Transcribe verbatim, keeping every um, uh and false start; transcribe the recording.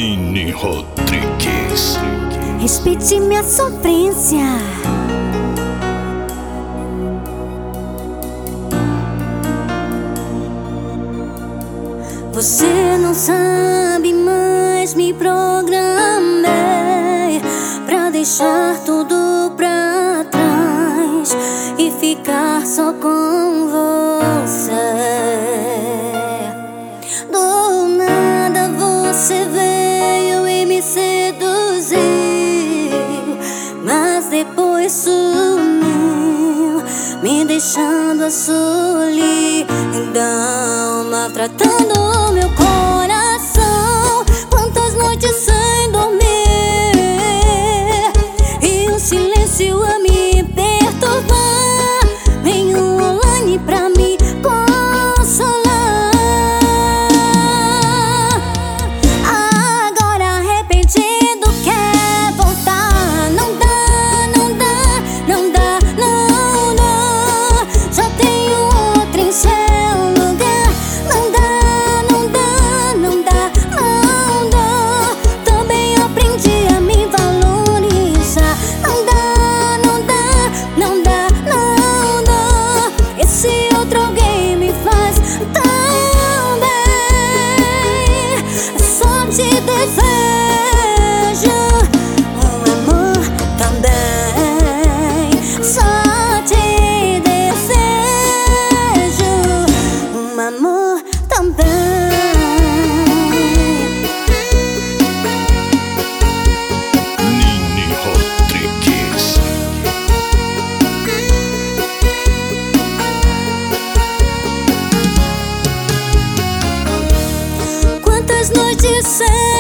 Nini Rodrigues. Respeite minha sofrência. Você não sabe, mas me programei pra deixar tudo pra trás e ficar só com você. Do nada você veio e me seduziu, mas depois sumiu, me deixando a solidão, maltratando meu coração. Quantas noites sem dormir e um silêncio a me perturbar. Venho online pra me consolar. Agora arrependido quer voltar. Não dá, não dá, não dá, não dá. Já tenho outra em seu lugar. Não dá, não dá, não dá, não dá. Também aprendi a me valorizar. Não dá, não dá, não dá, não dá. Esse outro alguém me faz tão bem. Só te desejo um amor também. Só te desejo um amor também. Nini Rodrigues. Quantas noites sem